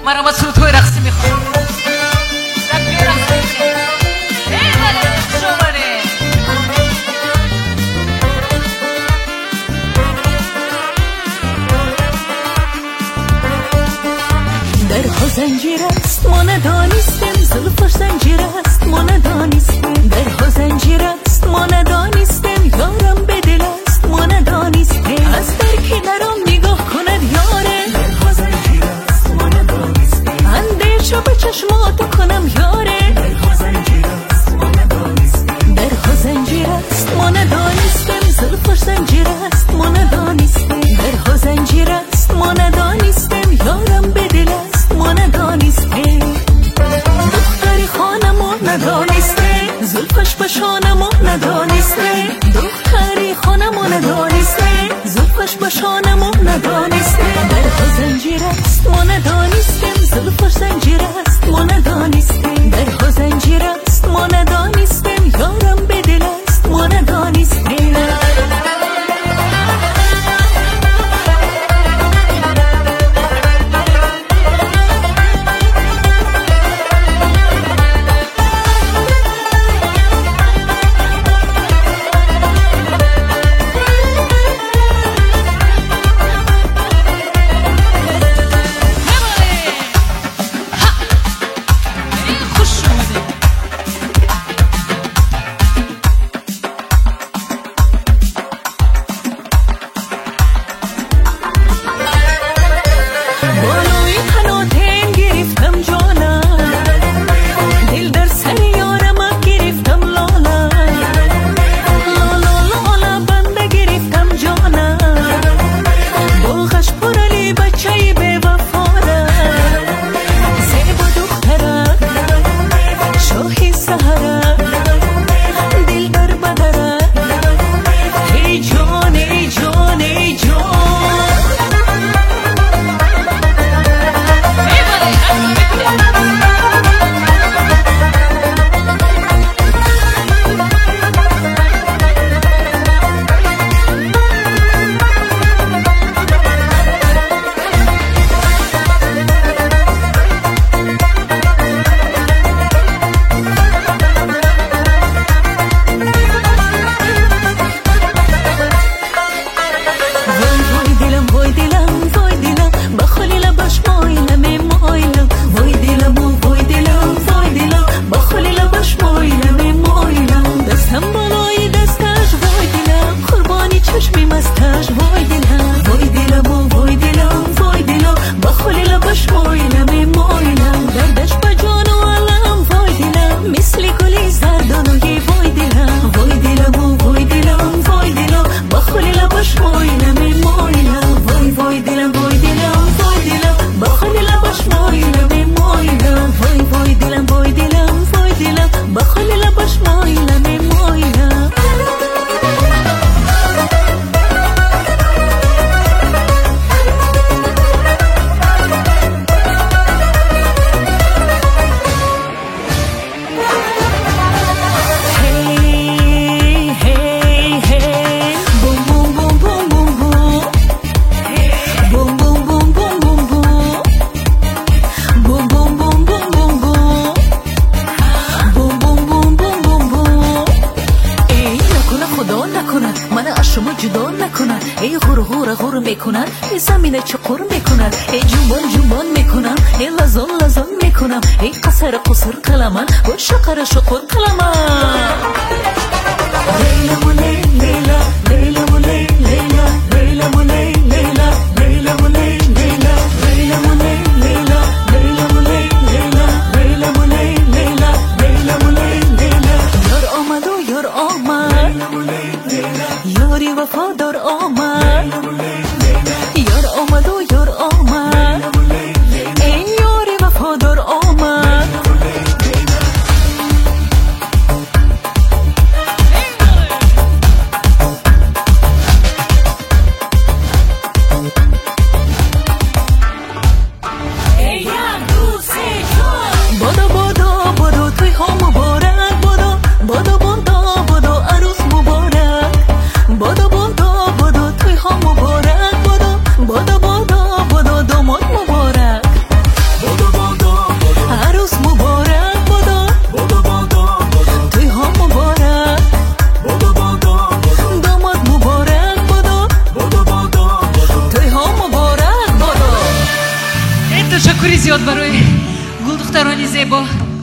مرا با تو رقصی میخوام رقصی ای بله شماره درها زنجیر است ما ندانستیم زلفش زنجیر است ما ندانستیم درها زنجیر است ما ندانستیم یارم به دل است ما ندانستیم از در کنارم نگاه کند یاره درها زنجیر است ما ندانستیم اندیشه به چشماتو کنم یاره درها زنجیر است ما ندانستیم درها زنجیر است ما ندانستیم زلفش زنجیر است ما ندانستیم درها زنجیر است ما ندانستیم یارم به دل است ما ندانسته دختری خانمو ندانسته زلفش بشانمو ندانسته دختری خانمو ندانسته زلفش بشانمو ندانسته درها زنجیر است ما ندانستیم زلفش زنجیر است ما ندانستیم درها زنجیر است ما ندانستیم یارم به دل است ما ندانستیم ای غور غور میکنن ای زمین چقور میکنن ای جنبان جنبان میکنم ای لزان لزان میکنم ای قصر قصر قلمن و شقر شقر قلمن لیلا مولی لیلا لیلا مولی لیلا لیلا مولی لیلا لیلا مولی لیلا لیلا مولی لیلا لیلا مولی لیلا لیلا مولی لیلا لیلا مولی لیلا یار آمد و یار آمد یاری وفادار آمد یار آمد و یار آمد این یاری وفادار آمد تشکری زیاد برای گل دخترانی زیبا